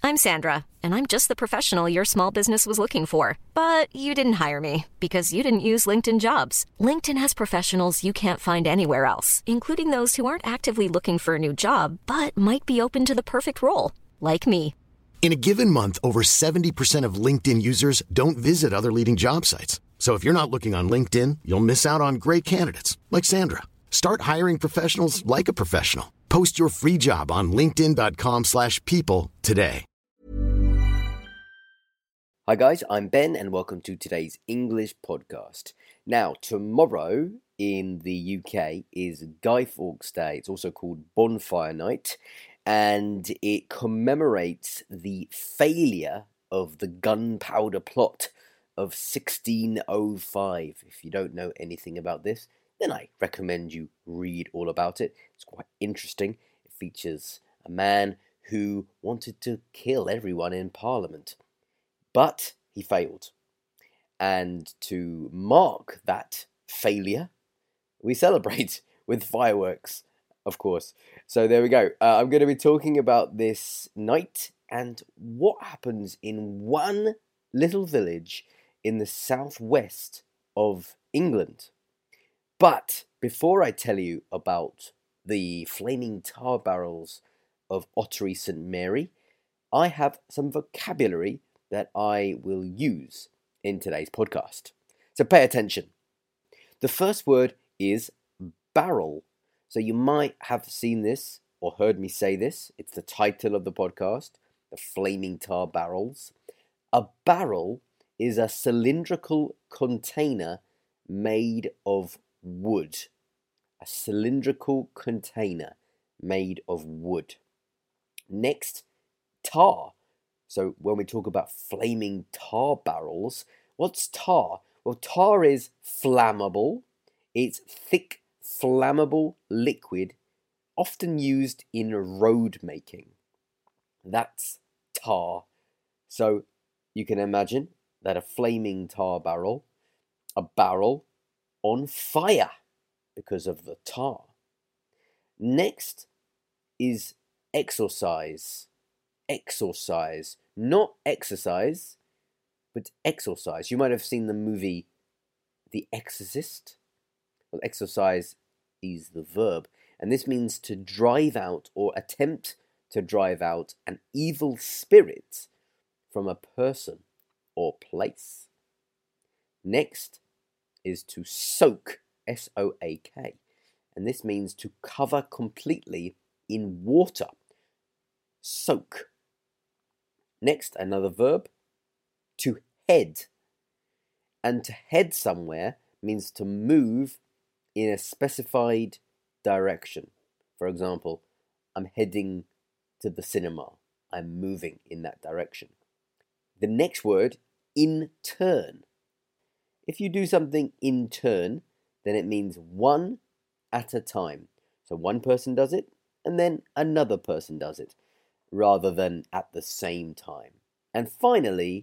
I'm Sandra, and I'm just the professional your small business was looking for. But you didn't hire me because you didn't use LinkedIn Jobs. LinkedIn has professionals you can't find anywhere else, including those who aren't actively looking for a new job, but might be open to the perfect role, like me. In a given month, over 70% of LinkedIn users don't visit other leading job sites. So if you're not looking on LinkedIn, you'll miss out on great candidates like Sandra. Start hiring professionals like a professional. Post your free job on linkedin.com/people today. Hi guys, I'm Ben and welcome to today's English podcast. Now, tomorrow in the UK is Guy Fawkes Day. It's also called Bonfire Night, and it commemorates the failure of the gunpowder plot of 1605. If you don't know anything about this, then I recommend you read all about it. It's quite interesting. It features a man who wanted to kill everyone in Parliament, but he failed. And to mark that failure, we celebrate with fireworks, of course. So there we go. I'm going to be talking about this night and what happens in one little village in the southwest of England. But before I tell you about the flaming tar barrels of Ottery St Mary, I have some vocabulary that I will use in today's podcast. So pay attention. The first word is barrel. So you might have seen this or heard me say this. It's the title of the podcast, the flaming tar barrels. A barrel is a cylindrical container made of wood. A cylindrical container made of wood. Next, tar. So when we talk about flaming tar barrels, what's tar? Well, tar is flammable. It's thick, flammable liquid, often used in road making. That's tar. So you can imagine that a flaming tar barrel, a barrel on fire because of the tar. Next is exorcise. Exorcise. Not exercise, but exorcise. You might have seen the movie The Exorcist. Well, exorcise is the verb, and this means to drive out or attempt to drive out an evil spirit from a person or place. Next is to soak, S-O-A-K, and this means to cover completely in water. Soak. Next, another verb, to head. And to head somewhere means to move in a specified direction. For example, I'm heading to the cinema. I'm moving in that direction. The next word, in turn. If you do something in turn, then it means one at a time. So one person does it, and then another person does it, rather than at the same time. And finally,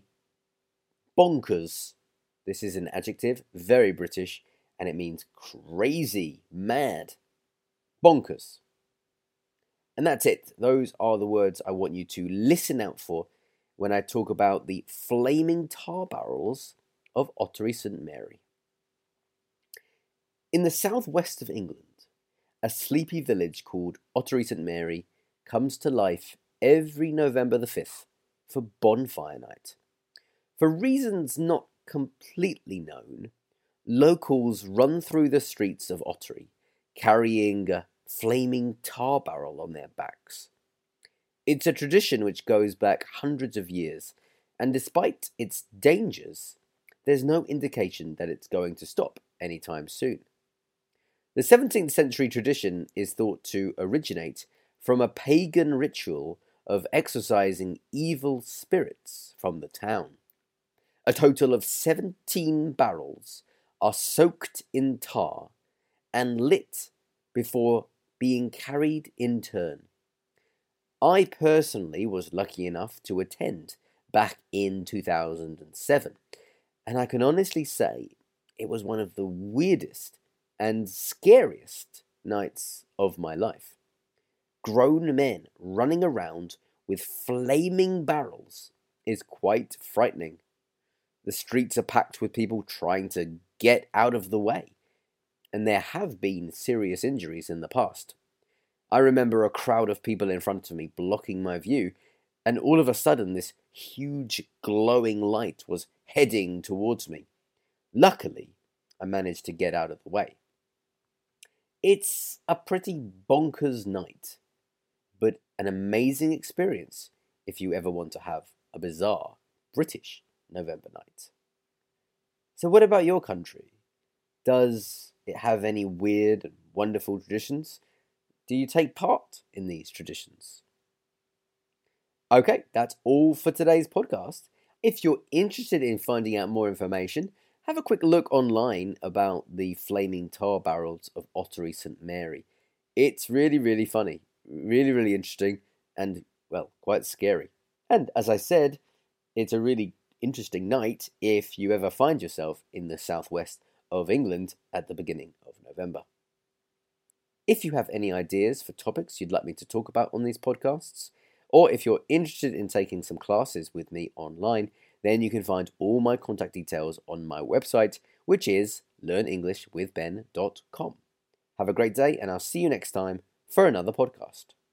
bonkers. This is an adjective, very British, and it means crazy, mad. Bonkers. And that's it. Those are the words I want you to listen out for when I talk about the flaming tar barrels of Ottery St Mary. In the southwest of England, a sleepy village called Ottery St Mary comes to life every November the 5th for Bonfire Night. For reasons not completely known, locals run through the streets of Ottery carrying a flaming tar barrel on their backs. It's a tradition which goes back hundreds of years, and despite its dangers, there's no indication that it's going to stop anytime soon. The 17th century tradition is thought to originate from a pagan ritual of exorcising evil spirits from the town. A total of 17 barrels are soaked in tar and lit before being carried in turn. I personally was lucky enough to attend back in 2007, and I can honestly say it was one of the weirdest and scariest nights of my life. Grown men running around with flaming barrels is quite frightening. The streets are packed with people trying to get out of the way, and there have been serious injuries in the past. I remember a crowd of people in front of me blocking my view, and all of a sudden this huge glowing light was heading towards me. Luckily, I managed to get out of the way. It's a pretty bonkers night, but an amazing experience if you ever want to have a bizarre British November night. So what about your country? Does it have any weird and wonderful traditions? Do you take part in these traditions? Okay, that's all for today's podcast. If you're interested in finding out more information, have a quick look online about the flaming tar barrels of Ottery St Mary. It's really, really funny, really, really interesting, and, well, quite scary. And as I said, it's a really interesting night if you ever find yourself in the southwest of England at the beginning of November. If you have any ideas for topics you'd like me to talk about on these podcasts, or if you're interested in taking some classes with me online, then you can find all my contact details on my website, which is learnenglishwithben.com. Have a great day, and I'll see you next time for another podcast.